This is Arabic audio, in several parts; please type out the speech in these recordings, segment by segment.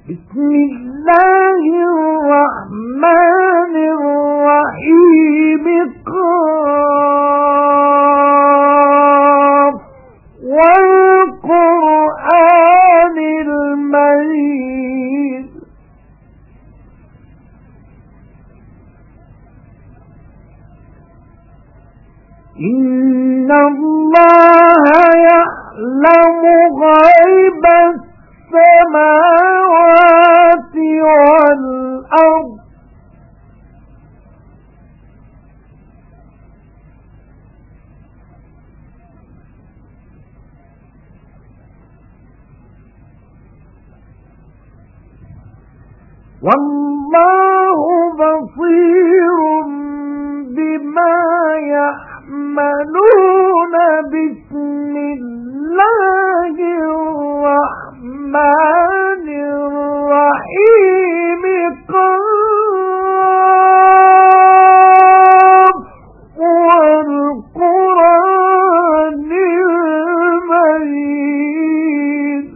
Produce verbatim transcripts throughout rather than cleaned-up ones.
بسم الله الرحمن الرحيم قاف والقرآن المجيد إن الله يعلم غيب السماوات والأرض والله بصير بما يعملون. بسم الله الرحمن الرحيم قاف والقرآن المجيد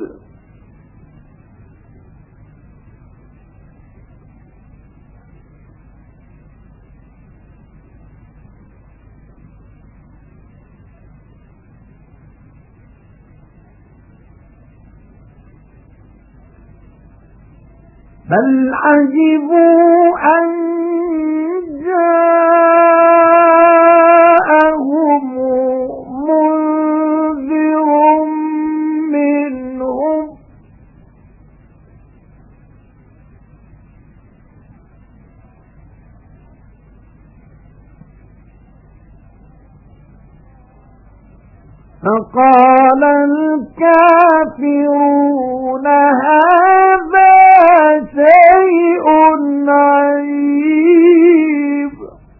بل عجبوا أن جاءهم منذر منهم فقال الكافرون هذا شيء عجيب.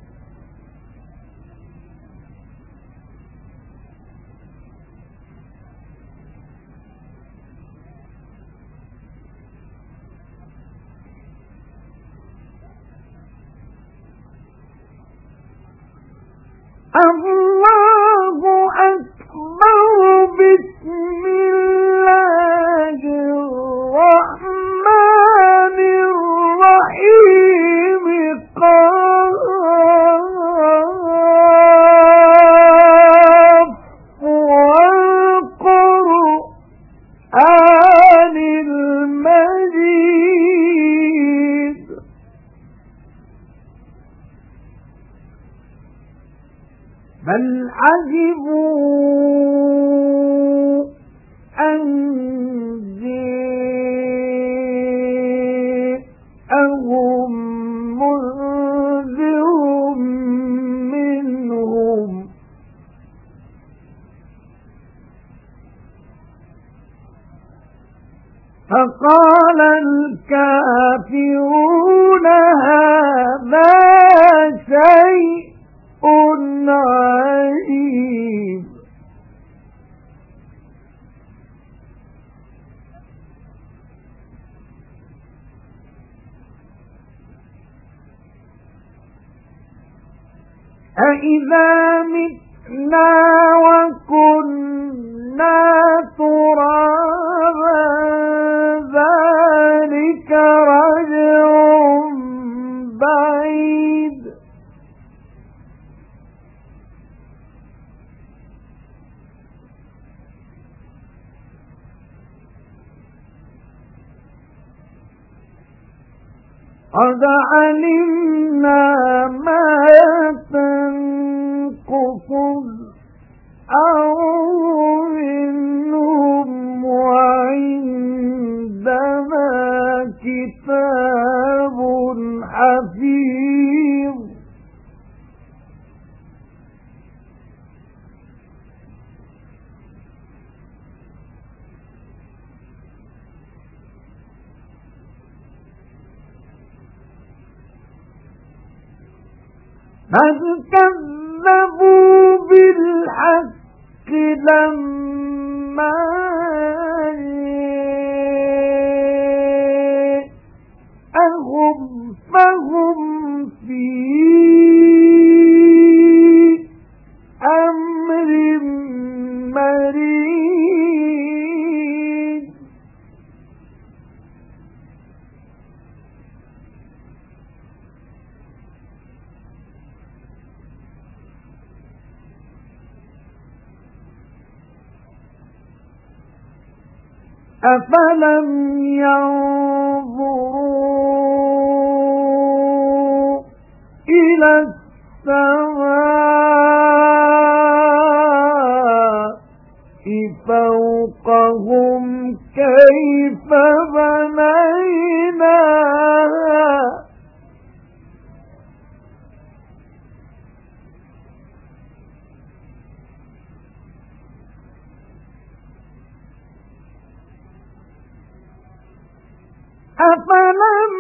الله أكبر. بسم الله الرحمن الرحيم قاف والقرآن المجيد بل عجبوا أن جاءهم منذر منهم فقال الكافرون هذا شيء عجيب. أَإِذَا مِتْنَا وَكُنَّا تُرَابًا ذَلِكَ رَجْعٌ بَعِيدٌ. قد علمنا ما تنقص الأرض منهم وعندنا كتاب حفيظ. بل كذبوا بالحق لما جاءهم فهم في أمر مريض. أفلم ينظروا إلى السماء فوقهم كيف بنيناها أفلم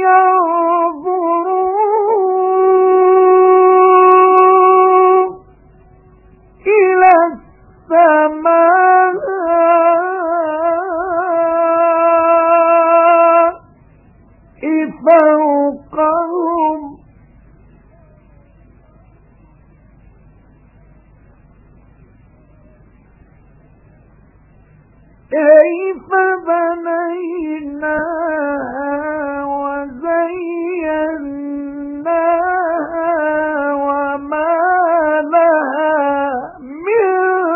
ينظروا إلى السماء فوقهم كيف بنيناها وزيناها وما لها من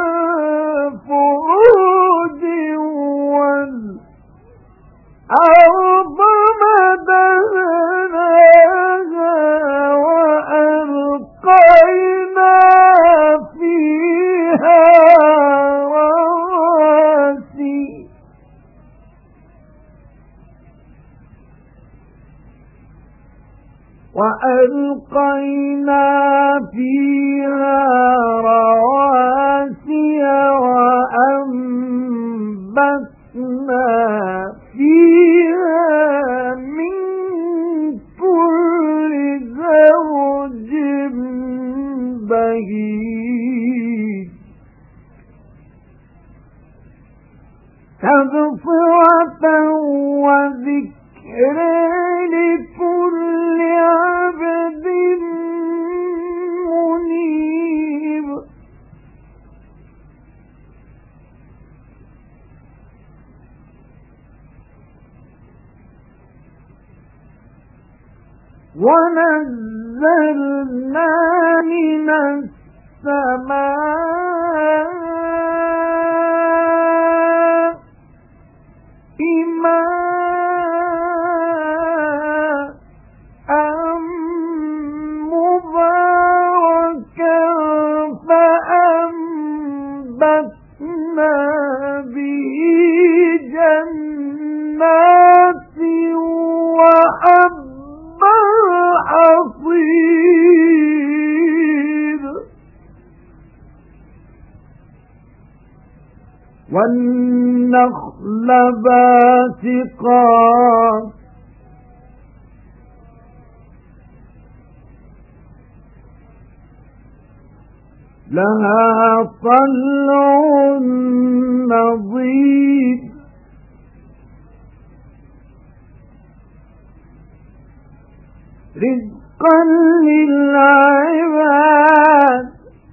فروج والأرض مددناها وألقينا فيها وألقينا فيها رواسي وأنبتنا فيها من كل زوج بهيج تبصرة وذكر لكل عبد منيب ونزلنا من السماء ماء مباركا فأنبتنا به جنات وحب الحصيد والنخل باسقات لها طلع نضيد رزقا للعباد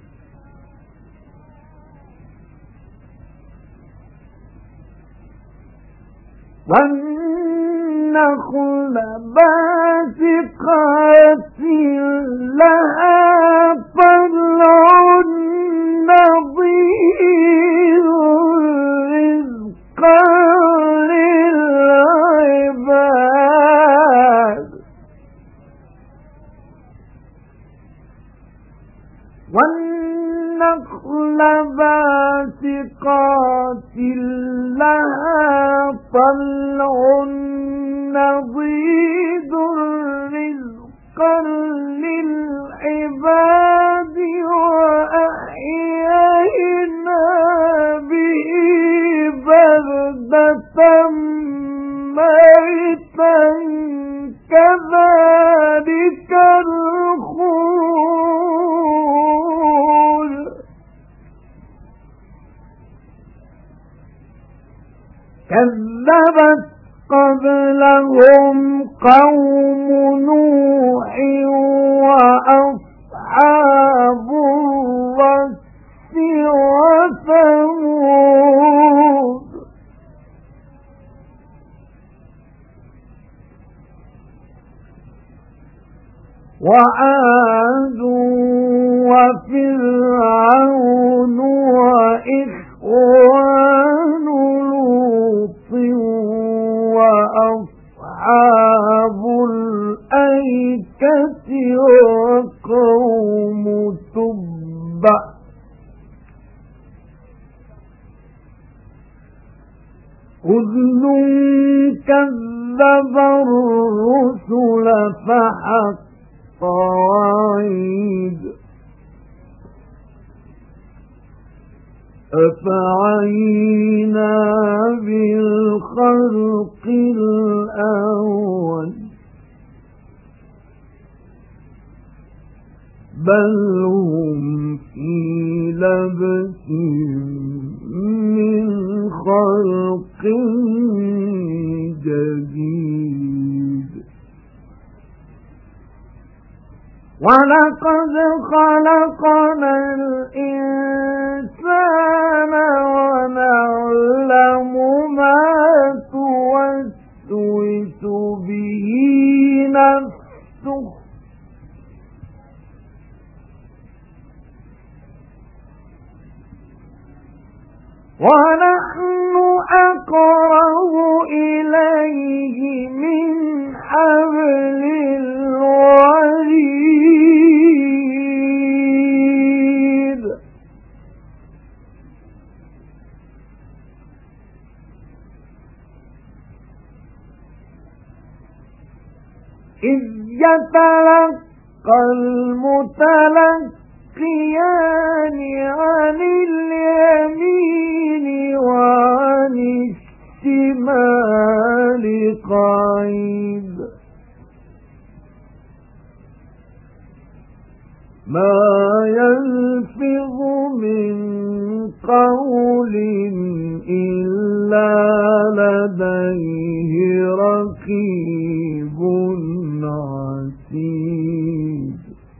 والنخل باسقات لها طلع نضيد رزقا للعباد والنخل باسقات لها طلع نضيد رزقا للعباد وأحيينا به بلدة ميتا كذلك الخروج كذبت قبلهم قوم نوح وأصحاب الرس وثمود وعاد وفرعون وإخوان لوط كذب الرسل فحق وعيد أفعينا بالخلق الأول بل هم في لبس من خلق جديد ولقد خلقنا الإنسان ونعلم ما توسوس به نفسه ونحن أقرب إليه من حبل الوريد إذ يتلقى المتلقيان عن اليمين وعن الشمال قعيد ما يلفظ من قول إلا لديه رقيب عتيد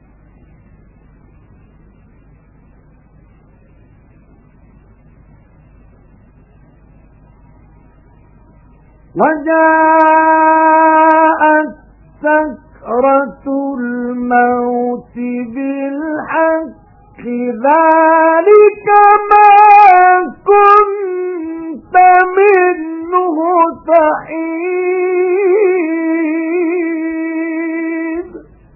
وجاءت سكرة الموت بالحق ذلك ما كنت منه تحيد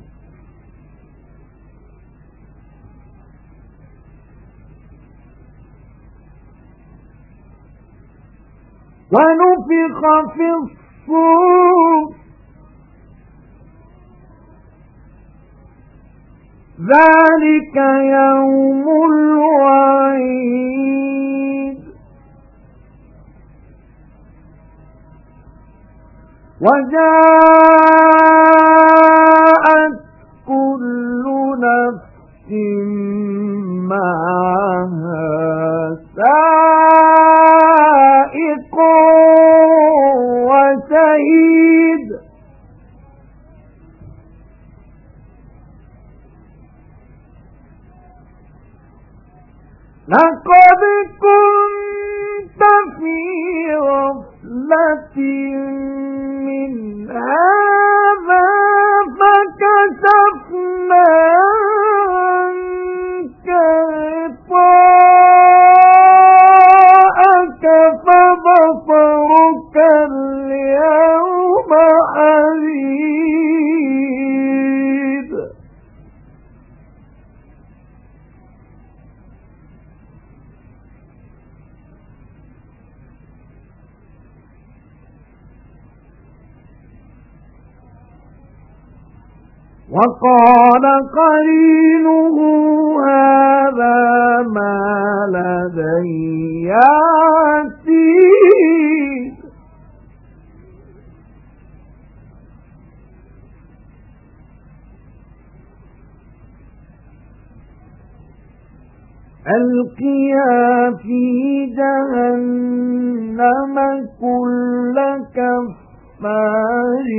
ونفخ في الصور ذلك يوم الوعيد وجاءت كل نفس معها سائق وشهيد لقد كنت في غفلة من هذا فكشفنا عنك غطاءك فبصرك اليوم حديد وقال قرينه هذا ما لدي عتيد ألقيا في جهنم كل كفار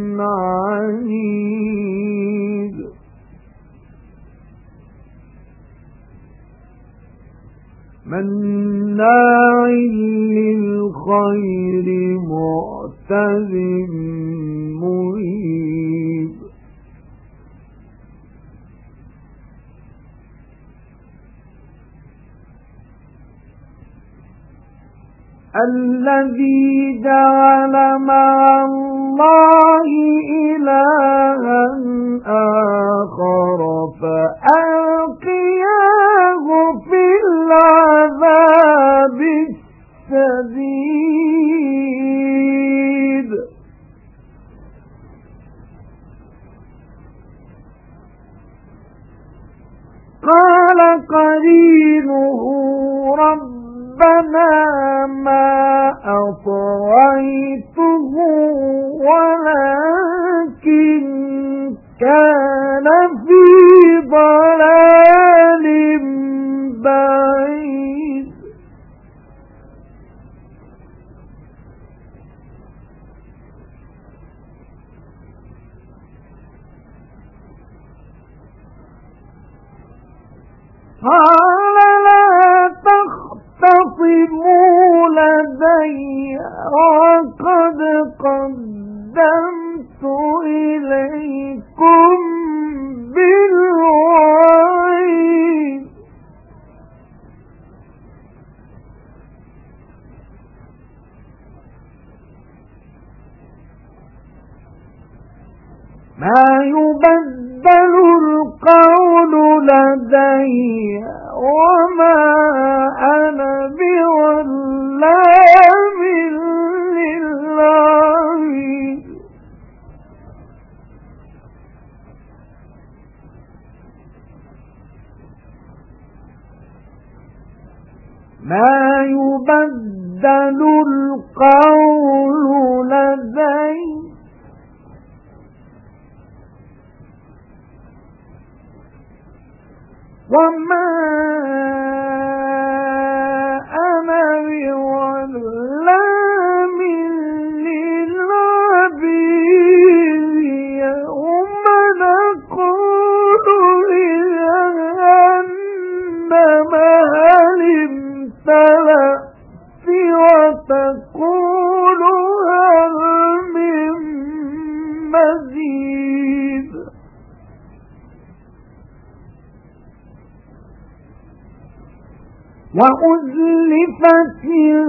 عنيد مناع للخير معتد مريب الذي جعل مع الله إلها آخر فألقياه في العذاب الشديد ولكن كان في ضلال بعيد قال لا تختصموا لدي وقد قدمت إليكم بالوعيد ما يبدل القول لدي وما أنا بظلام للعبيد ما يبدل القول لدي وما أنا بظلام للعبيد يوم نقول لجهنم هل امتلأت وتقول هل من مزيد وأزلفت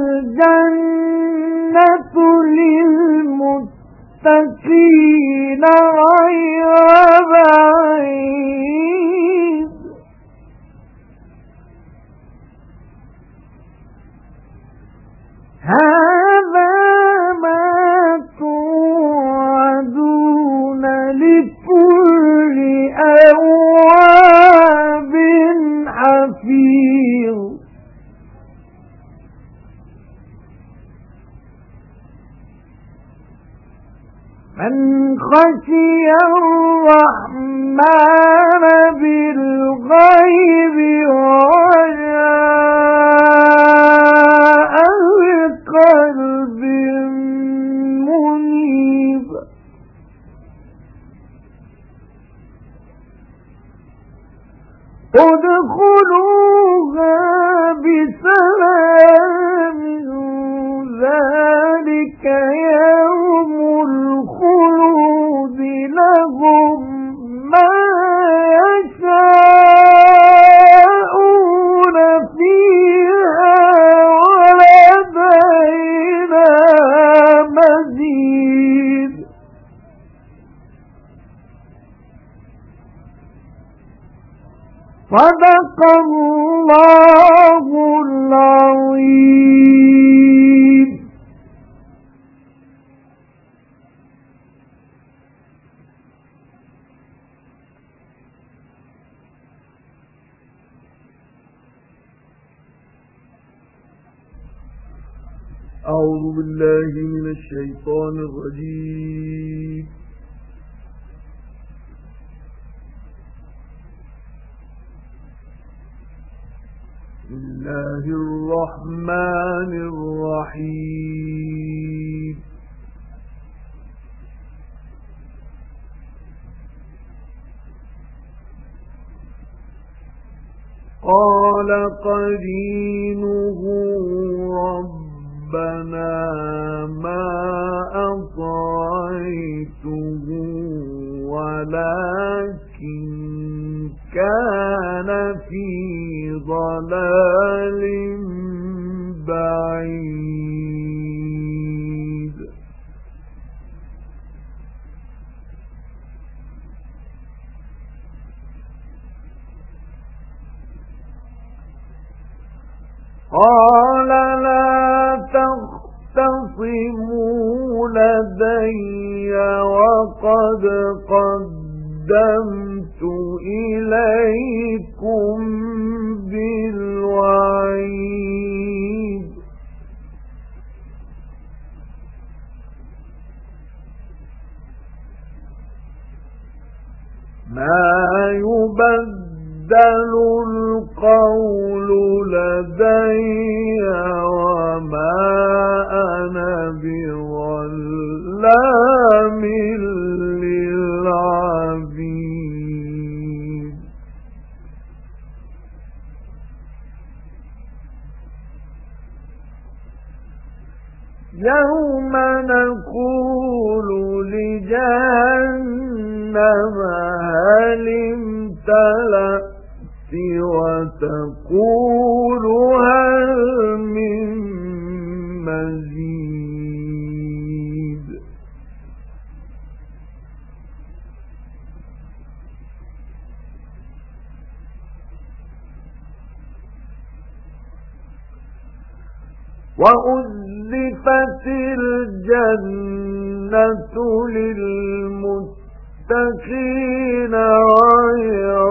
الجنة للمتقين غير بعيد هذا ما توعدون لكل أواب حفيظ من خشي الرحمن بالغيب وجاء بقلب منيب ادخلوها بسلام ذلك يوم الخلود لهم ما يشاءون فيها ولدينا مزيد صدق الله العظيم. أعوذ بالله من الشيطان الرجيم. بسم الله الرحمن الرحيم. قال قرينه ربنا ما أطعته ولكن كان في ضلال بعيد قال لا تختصموا لدي وقد قدمت إليكم بالوعيد ما يبدل القول لدي وما أنا بظلام للعبيد يوم نقول لجهنم هل امتلأت وتقول هل من مزيد وأزلفت الجنة للمتقين غير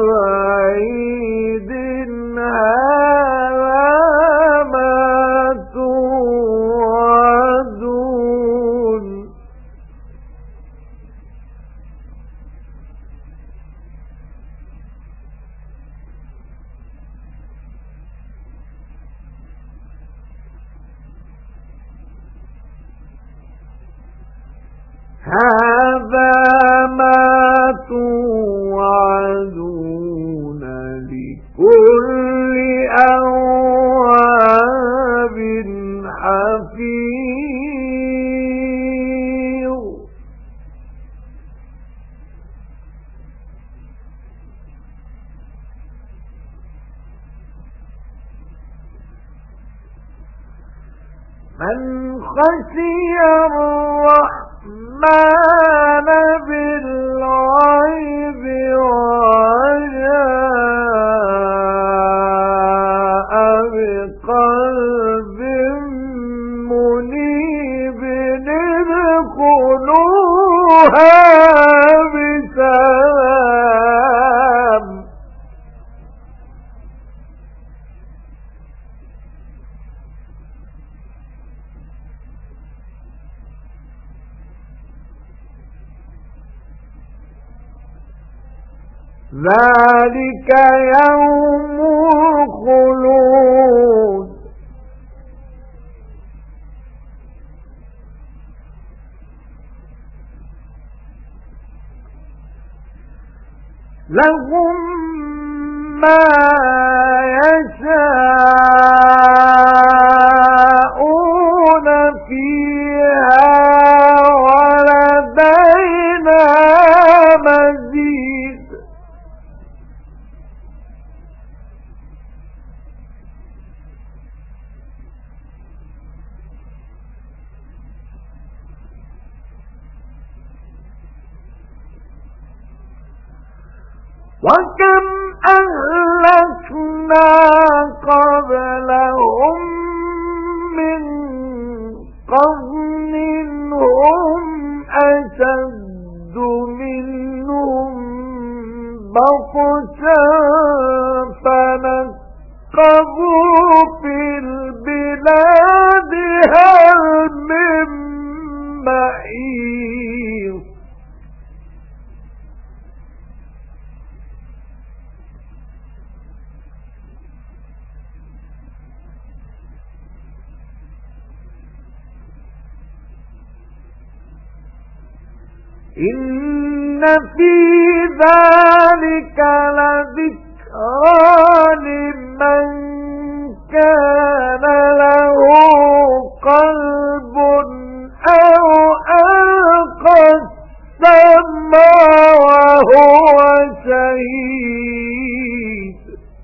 بعيد هذا ما توعدون هذا ما توعدون لكل أواب حفيظ من خشي الرحمن بالغيب وجاء بقلب منيب ادخلوها بسلام ذلك يوم الخلود لهم ما يشاءون فيها ولدينا مزيد وكم أهلكنا قبلهم من قرن هم أشد منهم بطشا فنقبوا في البلاد هل من محيص إن في ذلك لذكرى لمن كان له قلب أو ألقى السمع وهو شهيد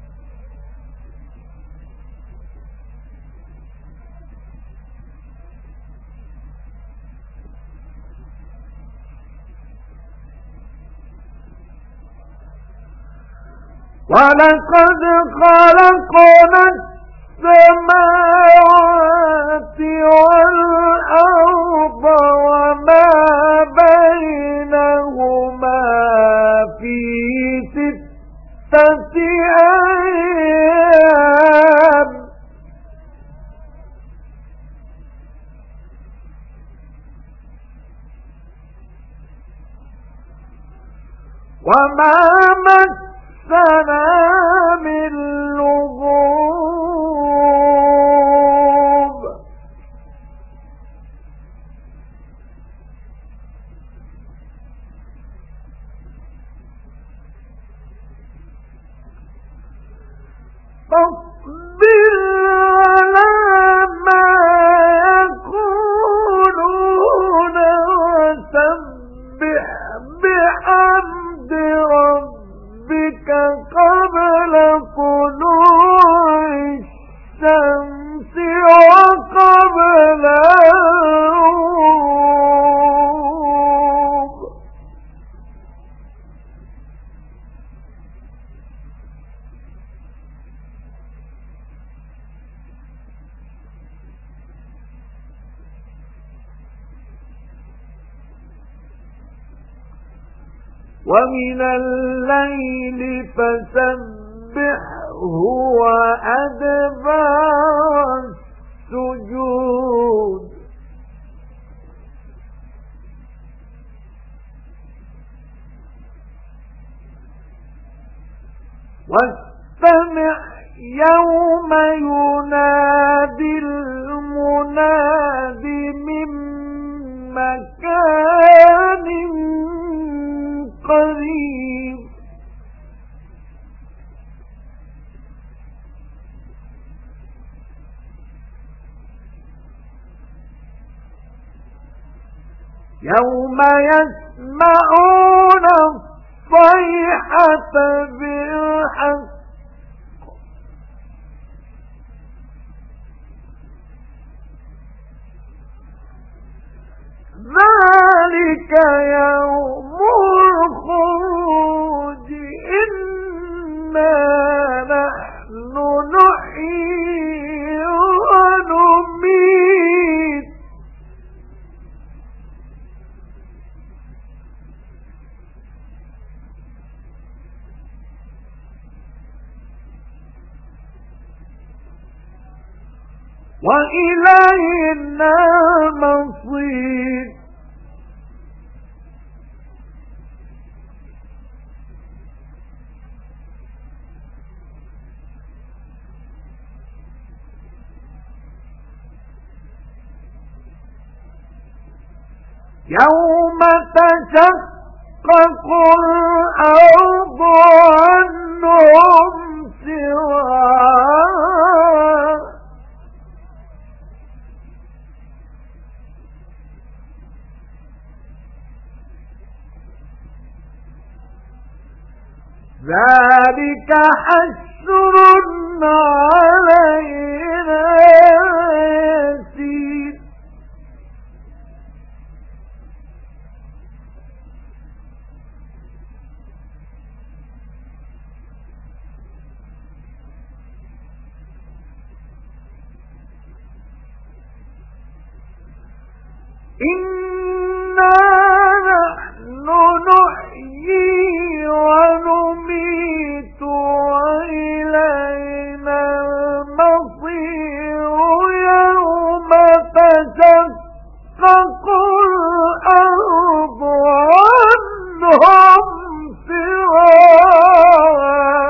ولقد خلقنا السماوات والأرض وما بينهما في ستة أيام وما مسنا من لغوب فاصبر على ما يقولون وسبح بحمد ربك قبل طلوع الشمس وقبل الغروب ومن الليل فسبحه وأدبار السجود واستمع يوم ينادي المناد من مكان قريب يوم يسمعون الصيحة بالحق ذلك يوم الخروج إنا نحن نحيي ونميت وإلينا المصير يوم تشقق الأرض عنهم سراعا ذلك حشر علينا يسير إنا نحن نحيي ونميت وإلينا المصير يوم تشقق الأرض عنهم سراعا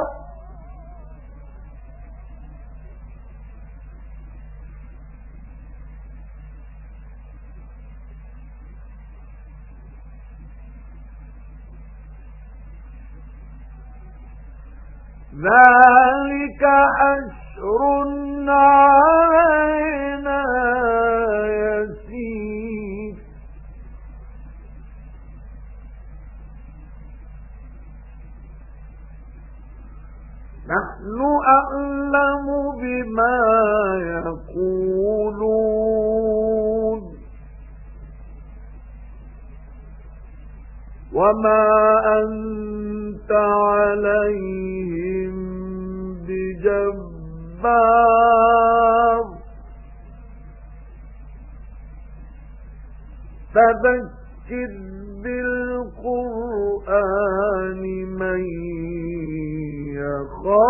ذلك حشر علينا يسير نحن أعلم بما يقولون وما أنت عليهم بجبار فذكر بالقرآن من يخاف